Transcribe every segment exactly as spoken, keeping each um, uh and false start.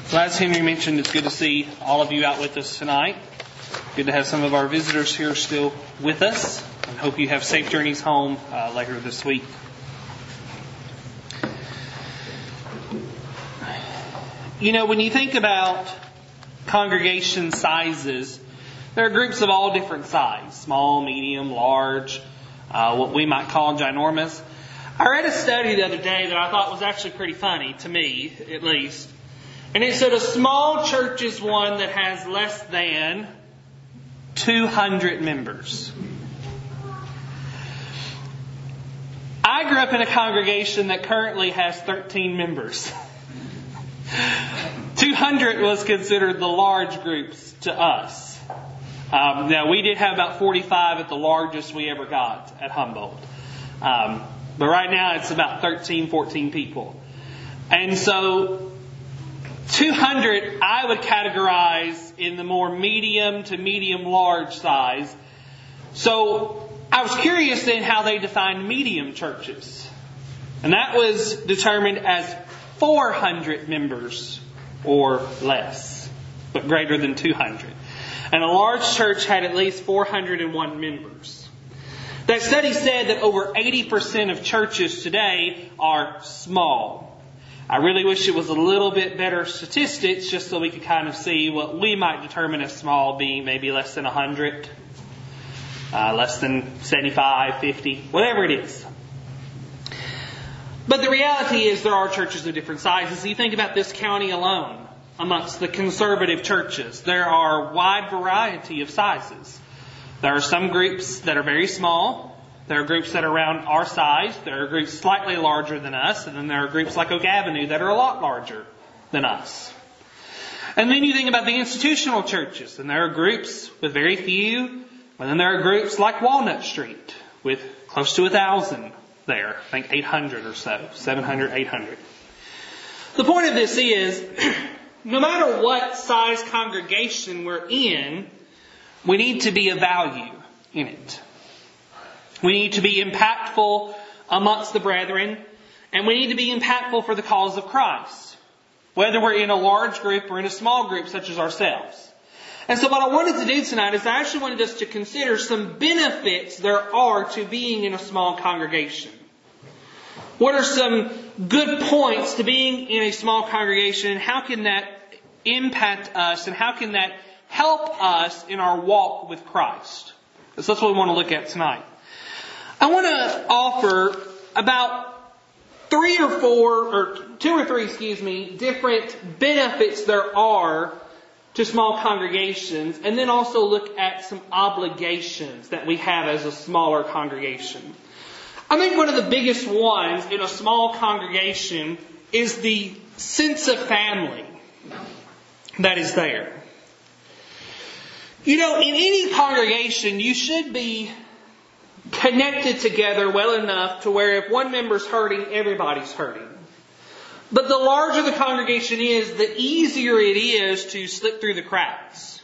So as Henry mentioned, it's good to see all of you out with us tonight. Good to have some of our visitors here still with us. And hope you have safe journeys home uh, later this week. You know, when you think about congregation sizes, there are groups of all different size. Small, medium, large, uh, what we might call ginormous. I read a study the other day that I thought was actually pretty funny, to me at least. And it said a small church is one that has less than two hundred members. I grew up in a congregation that currently has thirteen members. two hundred was considered the large groups to us. Um, now, we did have about forty-five at the largest we ever got at Humboldt. Um, but right now it's about thirteen, fourteen people. And so two hundred I would categorize in the more medium to medium large size. So I was curious then how they defined medium churches. And that was determined as four hundred members or less, but greater than two hundred. And a large church had at least four hundred one members. That study said that over eighty percent of churches today are small. I really wish it was a little bit better statistics just so we could kind of see what we might determine as small being maybe less than one hundred, uh, less than seventy-five, fifty, whatever it is. But the reality is there are churches of different sizes. You think about this county alone. Amongst the conservative churches, there are a wide variety of sizes. There are some groups that are very small. There are groups that are around our size. There are groups slightly larger than us. And then there are groups like Oak Avenue that are a lot larger than us. And then you think about the institutional churches. And there are groups with very few. And then there are groups like Walnut Street with close to a thousand there. I think eight hundred or so. seven hundred, eight hundred. The point of this is, no matter what size congregation we're in, we need to be of value in it. We need to be impactful amongst the brethren, and we need to be impactful for the cause of Christ, whether we're in a large group or in a small group such as ourselves. And so what I wanted to do tonight is I actually wanted us to consider some benefits there are to being in a small congregation. What are some good points to being in a small congregation, and how can that impact us, and how can that help us in our walk with Christ? So that's what we want to look at tonight. I want to offer about three or four, or two or three, excuse me, different benefits there are to small congregations, and then also look at some obligations that we have as a smaller congregation. I think one of the biggest ones in a small congregation is the sense of family that is there. You know, in any congregation, you should be connected together well enough to where if one member's hurting, everybody's hurting. But the larger the congregation is, the easier it is to slip through the cracks.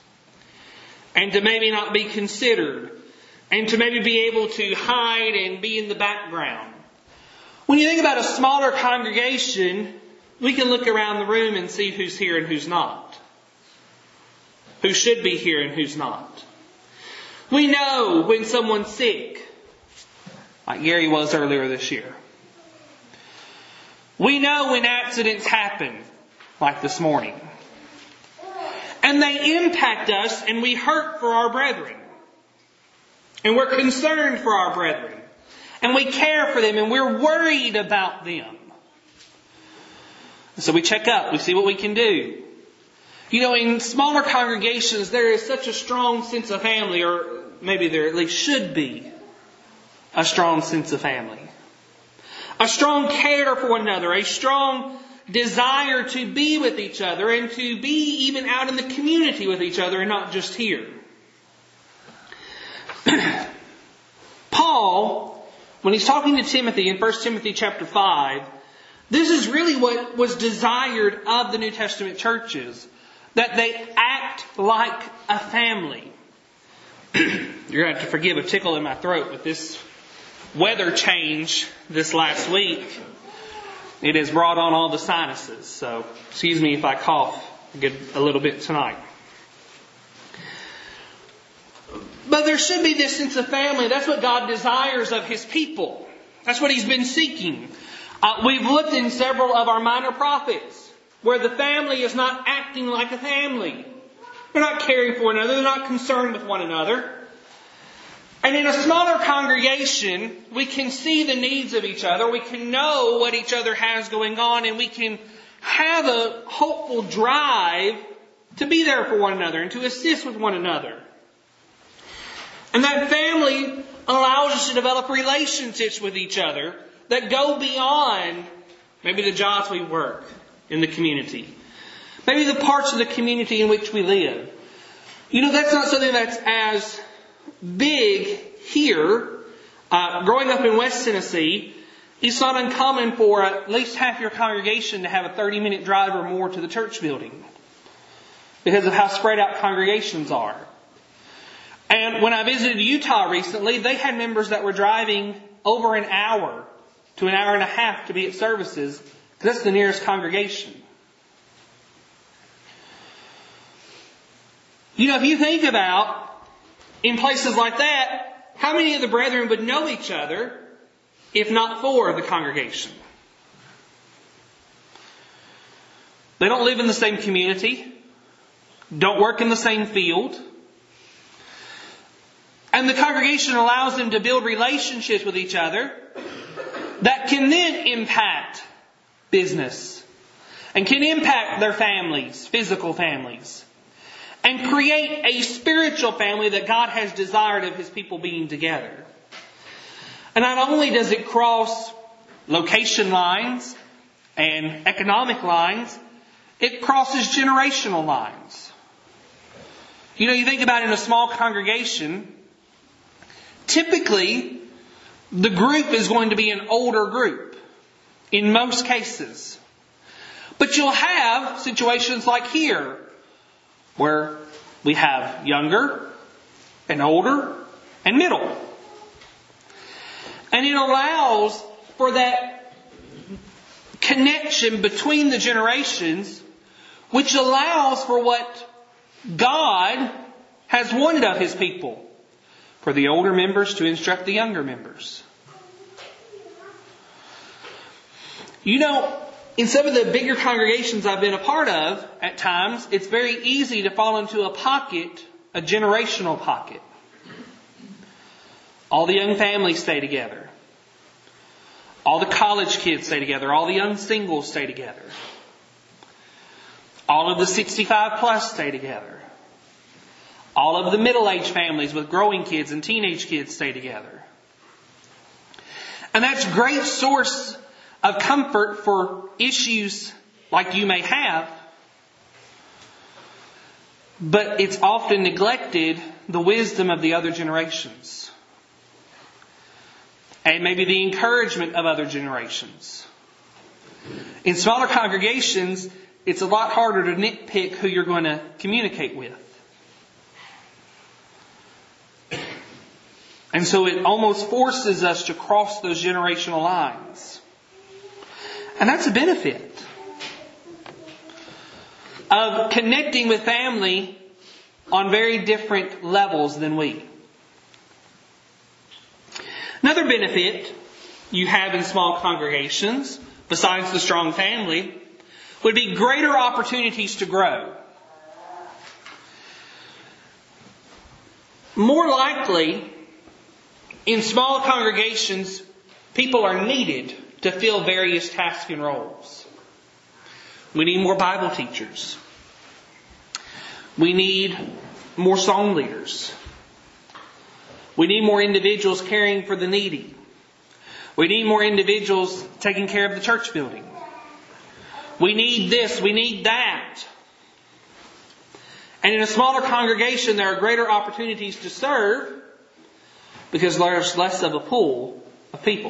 And to maybe not be considered. And to maybe be able to hide and be in the background. When you think about a smaller congregation, we can look around the room and see who's here and who's not. Who should be here and who's not. We know when someone's sick, like Gary was earlier this year. We know when accidents happen, like this morning. And they impact us, and we hurt for our brethren. And we're concerned for our brethren. And we care for them, and we're worried about them. So we check up, we see what we can do. You know, in smaller congregations, there is such a strong sense of family, or maybe there at least should be a strong sense of family. A strong care for one another, a strong desire to be with each other and to be even out in the community with each other and not just here. Paul, when he's talking to Timothy in First Timothy chapter five, this is really what was desired of the New Testament churches. That they act like a family. You're going to have to forgive a tickle in my throat with this weather change this last week. It has brought on all the sinuses. So excuse me if I cough a, good, a little bit tonight. But there should be this sense of family. That's what God desires of His people. That's what He's been seeking. Uh, we've looked in several of our minor prophets where the family is not acting like a family. They're not caring for one another. They're not concerned with one another. And in a smaller congregation, we can see the needs of each other. We can know what each other has going on. And we can have a hopeful drive to be there for one another and to assist with one another. And that family allows us to develop relationships with each other that go beyond maybe the jobs we work in the community. Maybe the parts of the community in which we live. You know, that's not something that's as big here. Uh, growing up in West Tennessee, it's not uncommon for at least half your congregation to have a thirty minute drive or more to the church building because of how spread out congregations are. And when I visited Utah recently, they had members that were driving over an hour to an hour and a half to be at services because that's the nearest congregation. You know, if you think about in places like that, how many of the brethren would know each other if not for the congregation? They don't live in the same community, don't work in the same field. And the congregation allows them to build relationships with each other that can then impact business and can impact their families, physical families, and create a spiritual family that God has desired of His people being together. And not only does it cross location lines and economic lines, it crosses generational lines. You know, you think about in a small congregation, typically, the group is going to be an older group in most cases. But you'll have situations like here where we have younger and older and middle. And it allows for that connection between the generations, which allows for what God has wanted of His people. For the older members to instruct the younger members. You know, in some of the bigger congregations I've been a part of, at times, it's very easy to fall into a pocket, a generational pocket. All the young families stay together. All the college kids stay together. All the young singles stay together. All of the sixty-five plus stay together. All of the middle-aged families with growing kids and teenage kids stay together. And that's a great source of comfort for issues like you may have. But it's often neglected the wisdom of the other generations. And maybe the encouragement of other generations. In smaller congregations, it's a lot harder to nitpick who you're going to communicate with. And so it almost forces us to cross those generational lines. And that's a benefit of connecting with family on very different levels than we. Another benefit you have in small congregations, besides the strong family, would be greater opportunities to grow. More likely, in small congregations, people are needed to fill various tasks and roles. We need more Bible teachers. We need more song leaders. We need more individuals caring for the needy. We need more individuals taking care of the church building. We need this, we need that. And in a smaller congregation, there are greater opportunities to serve because there's less of a pool of people.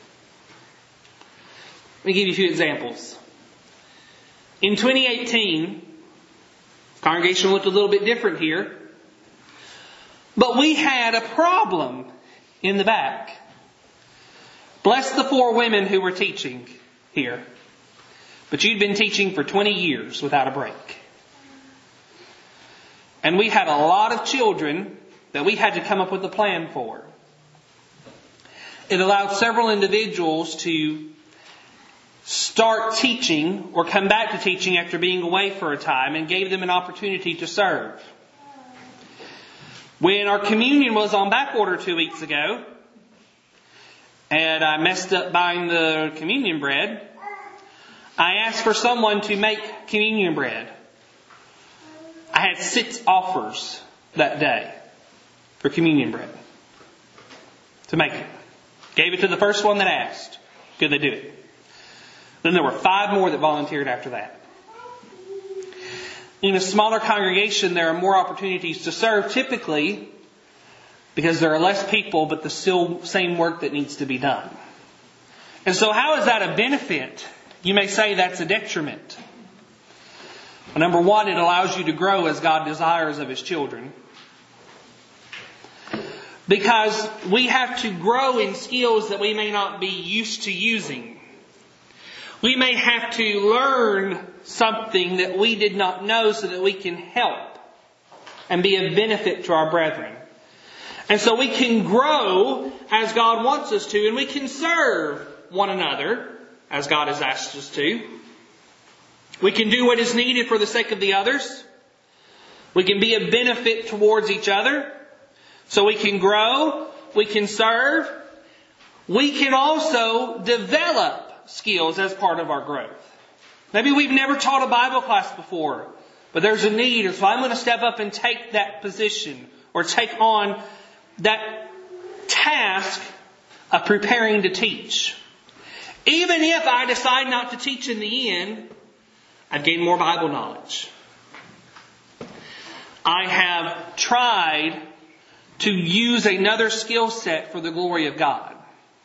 Let me give you a few examples. In twenty eighteen, the congregation looked a little bit different here. But we had a problem in the back. Bless the four women who were teaching here. But you'd been teaching for twenty years without a break. And we had a lot of children that we had to come up with a plan for. It allowed several individuals to start teaching or come back to teaching after being away for a time, and gave them an opportunity to serve. When our communion was on back order two weeks ago, and I messed up buying the communion bread, I asked for someone to make communion bread. I had six offers that day for communion bread to make it. Gave it to the first one that asked. Could they do it? Then there were five more that volunteered after that. In a smaller congregation, there are more opportunities to serve, typically because there are less people, but the still same work that needs to be done. And so how is that a benefit? You may say that's a detriment. Well, number one, it allows you to grow as God desires of His children. Because we have to grow in skills that we may not be used to using. We may have to learn something that we did not know so that we can help and be a benefit to our brethren. And so we can grow as God wants us to, and we can serve one another as God has asked us to. We can do what is needed for the sake of the others. We can be a benefit towards each other. So we can grow, we can serve. We can also develop skills as part of our growth. Maybe we've never taught a Bible class before, but there's a need, and so I'm going to step up and take that position or take on that task of preparing to teach. Even if I decide not to teach in the end, I've gained more Bible knowledge. I have tried to use another skill set for the glory of God.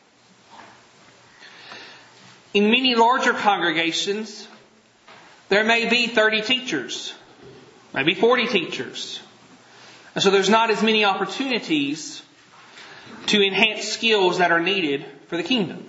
In many larger congregations, there may be thirty teachers, maybe forty teachers. And so there's not as many opportunities to enhance skills that are needed for the kingdom.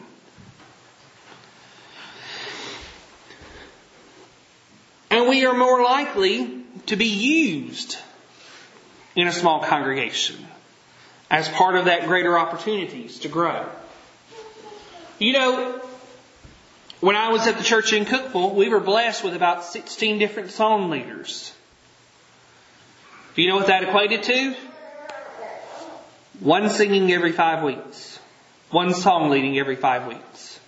And we are more likely to be used in a small congregation as part of that greater opportunities to grow. You know, when I was at the church in Cookeville, we were blessed with about sixteen different song leaders. Do you know what that equated to? One singing every five weeks. One song leading every five weeks.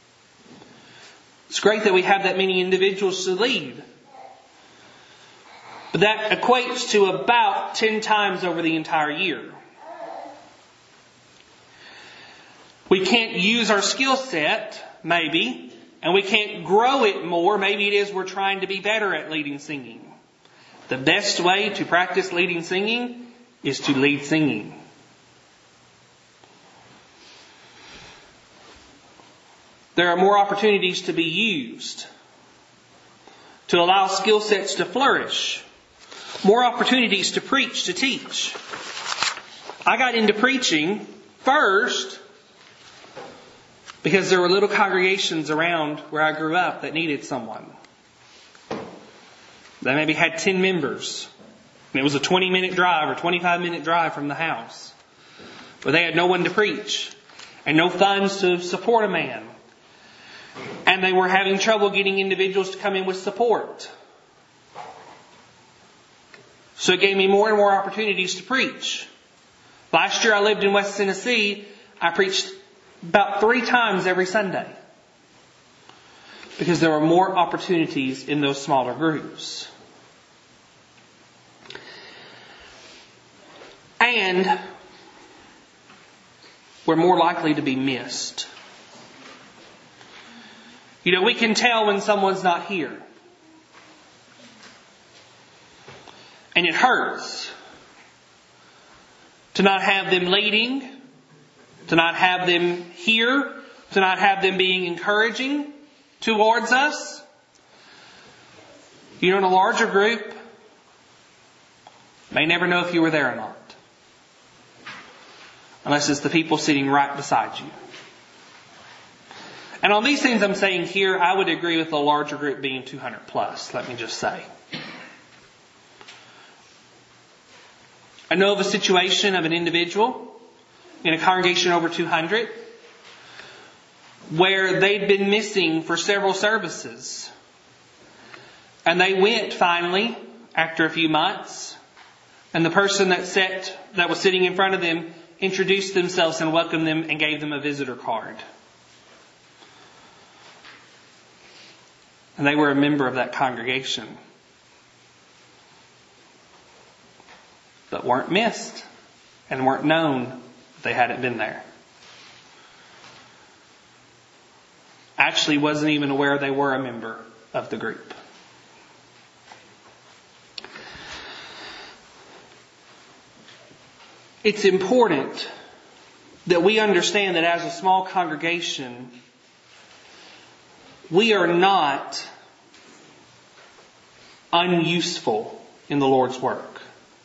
It's great that we have that many individuals to lead. But that equates to about ten times over the entire year. We can't use our skill set, maybe, and we can't grow it more. Maybe it is we're trying to be better at leading singing. The best way to practice leading singing is to lead singing. There are more opportunities to be used to allow skill sets to flourish. More opportunities to preach, to teach. I got into preaching first because there were little congregations around where I grew up that needed someone. They maybe had ten members. And it was a twenty minute drive or twenty-five minute drive from the house. But they had no one to preach. And no funds to support a man. And they were having trouble getting individuals to come in with support. So it gave me more and more opportunities to preach. Last year I lived in West Tennessee. I preached about three times every Sunday. Because there were more opportunities in those smaller groups. And we're more likely to be missed. You know, we can tell when someone's not here. And it hurts to not have them leading, to not have them here, to not have them being encouraging towards us. You know, in a larger group, may never know if you were there or not. Unless it's the people sitting right beside you. And on these things I'm saying here, I would agree with the larger group being two hundred plus, let me just say. I know of a situation of an individual in a congregation over two hundred where they'd been missing for several services. And they went finally, after a few months, and the person that sat, that was sitting in front of them introduced themselves and welcomed them and gave them a visitor card. And they were a member of that congregation, but weren't missed and weren't known that they hadn't been there. Actually wasn't even aware they were a member of the group. It's important that we understand that as a small congregation, we are not unuseful in the Lord's work.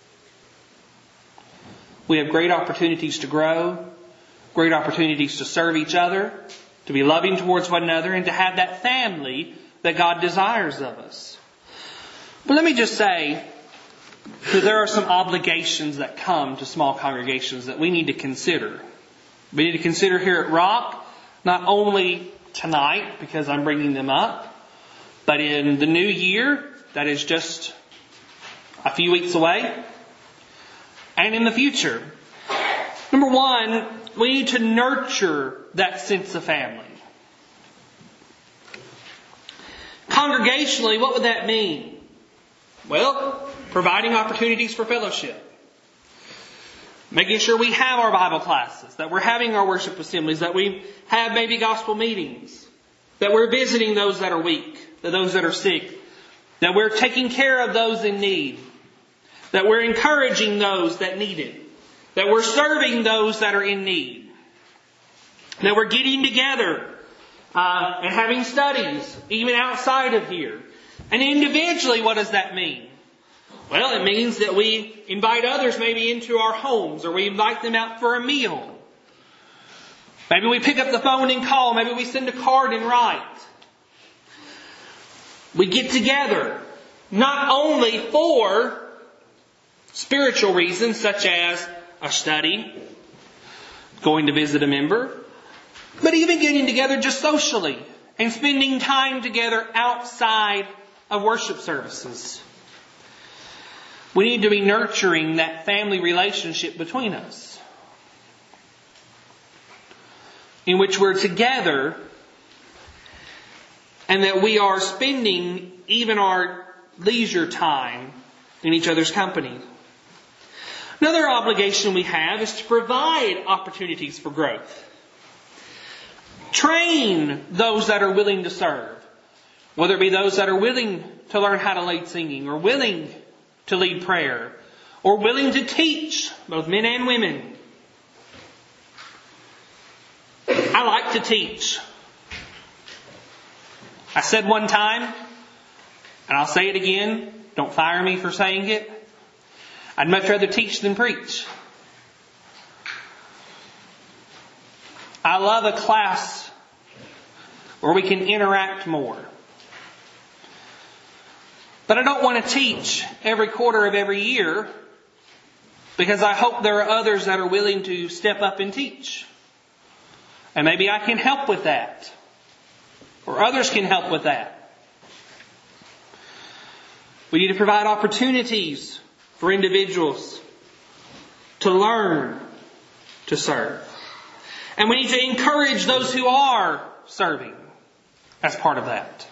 We have great opportunities to grow, great opportunities to serve each other, to be loving towards one another, and to have that family that God desires of us. But let me just say that there are some obligations that come to small congregations that we need to consider. We need to consider here at Rock, not only tonight, because I'm bringing them up, but in the new year, that is just a few weeks away, and in the future. Number one, we need to nurture that sense of family. Congregationally, what would that mean? Well, providing opportunities for fellowship. Making sure we have our Bible classes, that we're having our worship assemblies, that we have maybe gospel meetings, that we're visiting those that are weak, that those that are sick, that we're taking care of those in need, that we're encouraging those that need it, that we're serving those that are in need, that we're getting together uh, and having studies, even outside of here. And individually, what does that mean? Well, it means that we invite others maybe into our homes, or we invite them out for a meal. Maybe we pick up the phone and call. Maybe we send a card and write. We get together, not only for spiritual reasons such as a study, going to visit a member, but even getting together just socially and spending time together outside of worship services. We need to be nurturing that family relationship between us, in which we're together and that we are spending even our leisure time in each other's company. Another obligation we have is to provide opportunities for growth. Train those that are willing to serve, whether it be those that are willing to learn how to lead singing, or willing to lead prayer, or willing to teach, both men and women. I like to teach. I said one time, and I'll say it again, don't fire me for saying it, I'd much rather teach than preach. I love a class where we can interact more. But I don't want to teach every quarter of every year, because I hope there are others that are willing to step up and teach. And maybe I can help with that. Or others can help with that. We need to provide opportunities for individuals to learn to serve. And we need to encourage those who are serving as part of that.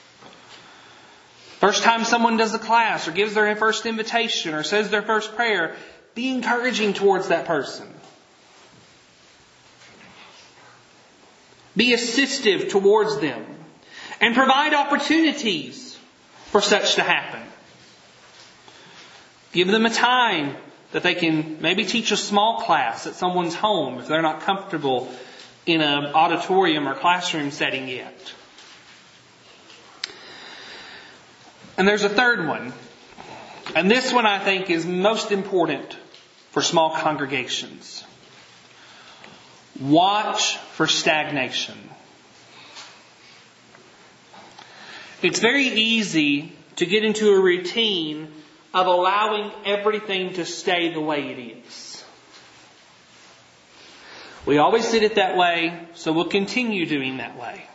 First time someone does a class or gives their first invitation or says their first prayer, be encouraging towards that person. Be assistive towards them. And provide opportunities for such to happen. Give them a time that they can maybe teach a small class at someone's home if they're not comfortable in an auditorium or classroom setting yet. And there's a third one. And this one I think is most important for small congregations. Watch for stagnation. It's very easy to get into a routine of allowing everything to stay the way it is. We always did it that way, so we'll continue doing that way.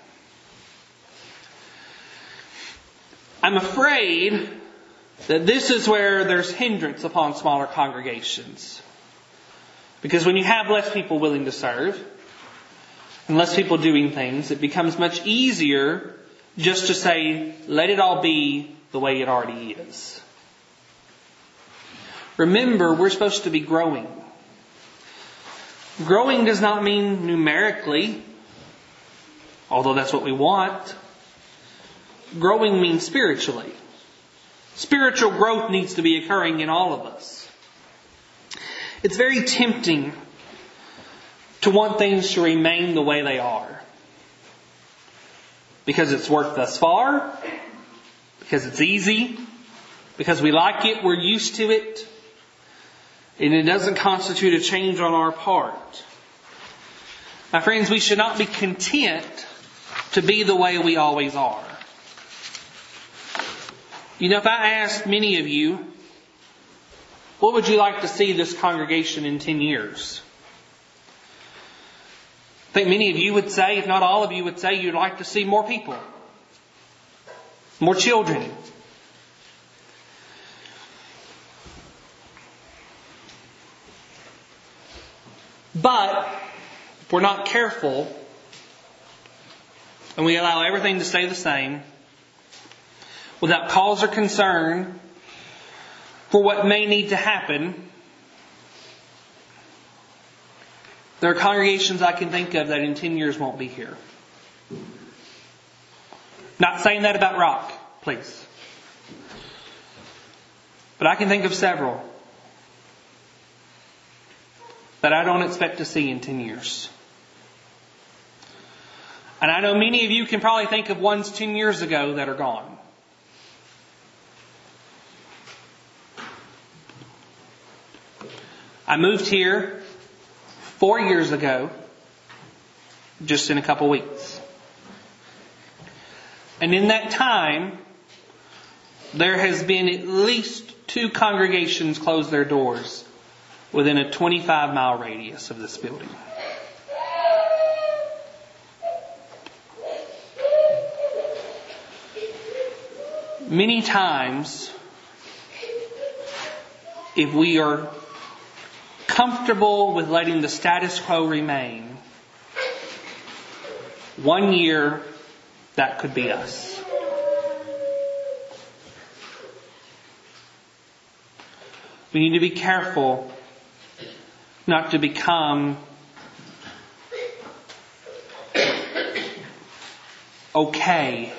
I'm afraid that this is where there's hindrance upon smaller congregations. Because when you have less people willing to serve, and less people doing things, it becomes much easier just to say, let it all be the way it already is. Remember, we're supposed to be growing. Growing does not mean numerically, although that's what we want. Growing means spiritually. Spiritual growth needs to be occurring in all of us. It's very tempting to want things to remain the way they are. Because it's worked thus far. Because it's easy. Because we like it, we're used to it. And it doesn't constitute a change on our part. My friends, we should not be content to be the way we always are. You know, if I asked many of you, what would you like to see this congregation in ten years? I think many of you would say, if not all of you would say, you'd like to see more people. More children. But, if we're not careful, and we allow everything to stay the same, without cause or concern for what may need to happen, there are congregations I can think of that in ten years won't be here. Not saying that about Rock, please. But I can think of several that I don't expect to see in ten years. And I know many of you can probably think of ones ten years ago that are gone. I moved here four years ago, just in a couple weeks. And in that time, there has been at least two congregations close their doors within a twenty-five mile radius of this building. Many times, if we are comfortable with letting the status quo remain, one year, that could be us. We need to be careful not to become okay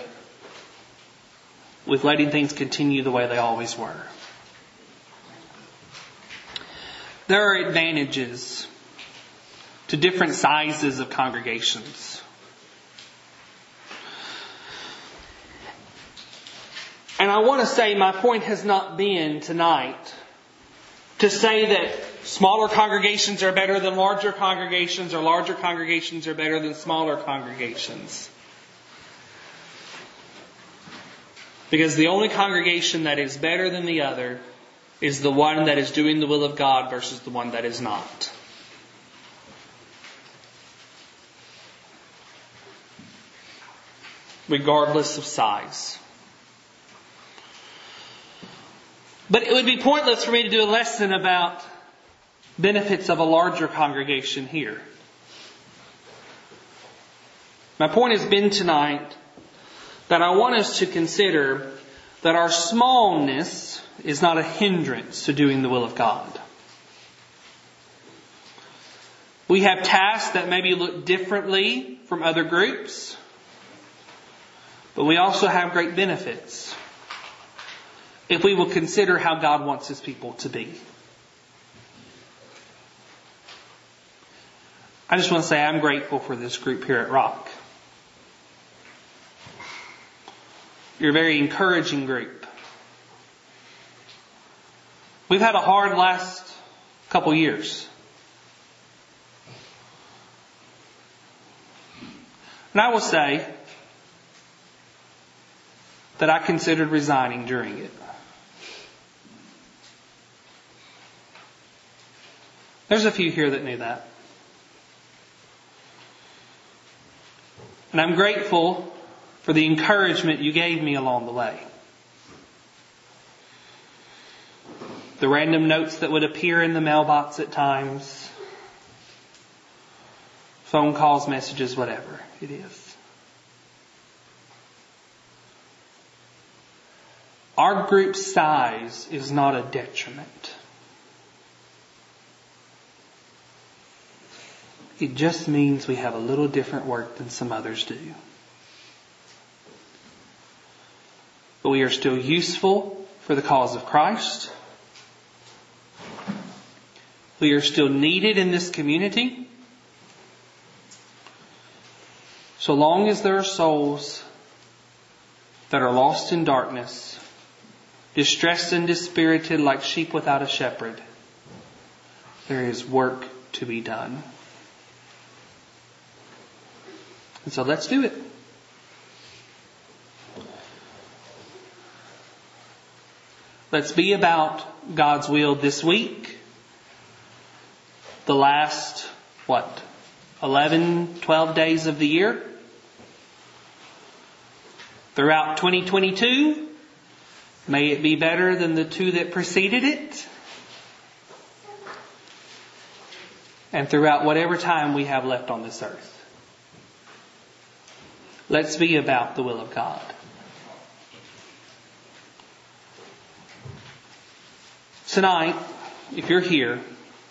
with letting things continue the way they always were. There are advantages to different sizes of congregations. And I want to say my point has not been tonight to say that smaller congregations are better than larger congregations or larger congregations are better than smaller congregations. Because the only congregation that is better than the other is the one that is doing the will of God versus the one that is not. Regardless of size. But it would be pointless for me to do a lesson about benefits of a larger congregation here. My point has been tonight that I want us to consider that our smallness is not a hindrance to doing the will of God. We have tasks that maybe look differently from other groups, but we also have great benefits if we will consider how God wants His people to be. I just want to say I'm grateful for this group here at Rock. You're a very encouraging group. We've had a hard last couple years. And I will say that I considered resigning during it. There's a few here that knew that. And I'm grateful for the encouragement you gave me along the way. The random notes that would appear in the mailbox at times. Phone calls, messages, whatever it is. Our group size is not a detriment. It just means we have a little different work than some others do. But we are still useful for the cause of Christ. We are still needed in this community. So long as there are souls that are lost in darkness, distressed and dispirited like sheep without a shepherd, there is work to be done. And so let's do it. Let's be about God's will this week. The last, what, eleven, twelve days of the year. Throughout twenty twenty-two, may it be better than the two that preceded it. And throughout whatever time we have left on this earth. Let's be about the will of God. Tonight, if you're here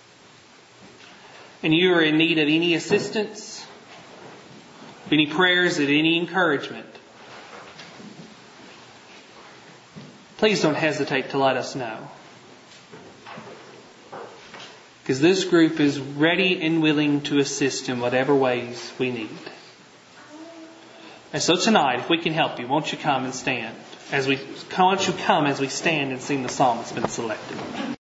and you are in need of any assistance, any prayers, and any encouragement, please don't hesitate to let us know. Because this group is ready and willing to assist in whatever ways we need. And so tonight, if we can help you, won't you come and stand? As we, won't you come as we stand and sing the psalm that's been selected?